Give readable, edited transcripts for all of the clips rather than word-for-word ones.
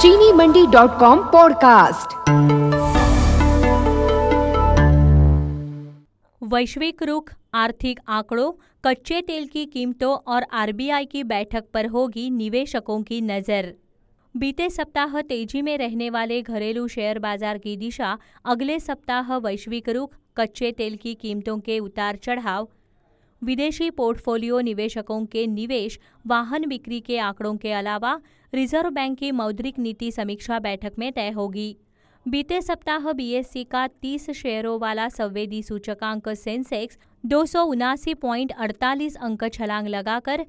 चीनी मंडी.com पॉडकास्ट। वैश्विक रुख, आर्थिक आंकड़ों, कच्चे तेल की कीमतों और आरबीआई की बैठक पर होगी निवेशकों की नजर। बीते सप्ताह तेजी में रहने वाले घरेलू शेयर बाजार की दिशा अगले सप्ताह वैश्विक रुख, कच्चे तेल की कीमतों के उतार चढ़ाव, विदेशी पोर्टफोलियो निवेशकों के निवेश, वाहन बिक्री के आंकड़ों के अलावा रिजर्व बैंक की मौद्रिक नीति समीक्षा बैठक में तय होगी। बीते सप्ताह बीएसई का 30 शेयरों वाला संवेदी सूचकांक सेंसेक्स 279.48 अंक छलांग लगाकर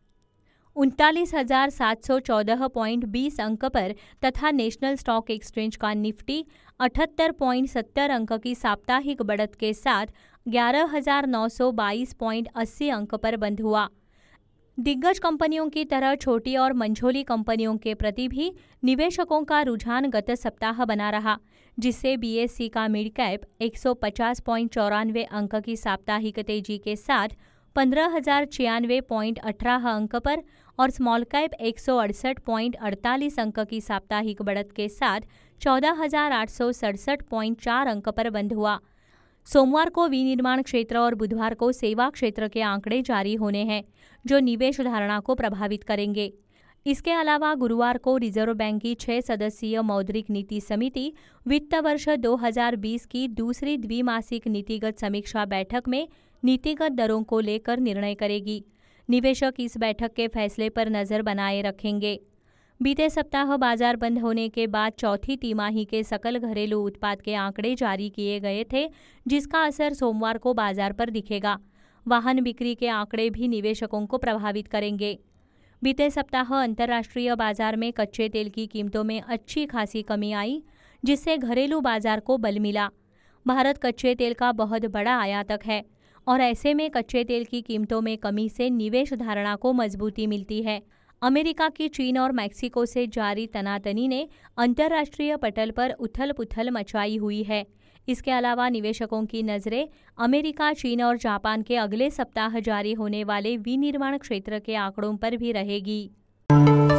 39,714.20 अंक पर तथा नेशनल स्टॉक एक्सचेंज का निफ्टी 78.70 अंक की साप्ताहिक बढ़त के साथ 11,922.80 अंक पर बंद हुआ। दिग्गज कंपनियों की तरह छोटी और मंझोली कंपनियों के प्रति भी निवेशकों का रुझान गत सप्ताह बना रहा, जिससे बीएसई का मिड कैप 150.94 अंक की साप्ताहिक तेजी के साथ 15,096.18 अंक पर और स्मॉल कैप 168.48 अंक की साप्ताहिक बढ़त के साथ 14,867.4 अंक पर बंद हुआ। सोमवार को विनिर्माण क्षेत्र और बुधवार को सेवा क्षेत्र के आंकड़े जारी होने हैं, जो निवेश धारणा को प्रभावित करेंगे। इसके अलावा गुरुवार को रिजर्व बैंक की 6 सदस्यीय मौद्रिक नीति समिति वित्त वर्ष 2020 की दूसरी द्विमासिक नीतिगत समीक्षा बैठक में नीतिगत दरों को लेकर निर्णय करेगी। निवेशक इस बैठक के फैसले पर नजर बनाए रखेंगे। बीते सप्ताह बाजार बंद होने के बाद चौथी तिमाही के सकल घरेलू उत्पाद के आंकड़े जारी किए गए थे, जिसका असर सोमवार को बाजार पर दिखेगा। वाहन बिक्री के आंकड़े भी निवेशकों को प्रभावित करेंगे। बीते सप्ताह अंतर्राष्ट्रीय बाजार में कच्चे तेल की कीमतों में अच्छी खासी कमी आई, जिससे घरेलू बाजार को बल मिला। भारत कच्चे तेल का बहुत बड़ा आयातक है और ऐसे में कच्चे तेल की कीमतों में कमी से निवेश धारणा को मजबूती मिलती है। अमेरिका की चीन और मैक्सिको से जारी तनातनी ने अंतर्राष्ट्रीय पटल पर उथल-पुथल मचाई हुई है। इसके अलावा निवेशकों की नजरें अमेरिका, चीन और जापान के अगले सप्ताह जारी होने वाले विनिर्माण क्षेत्र के आंकड़ों पर भी रहेगी।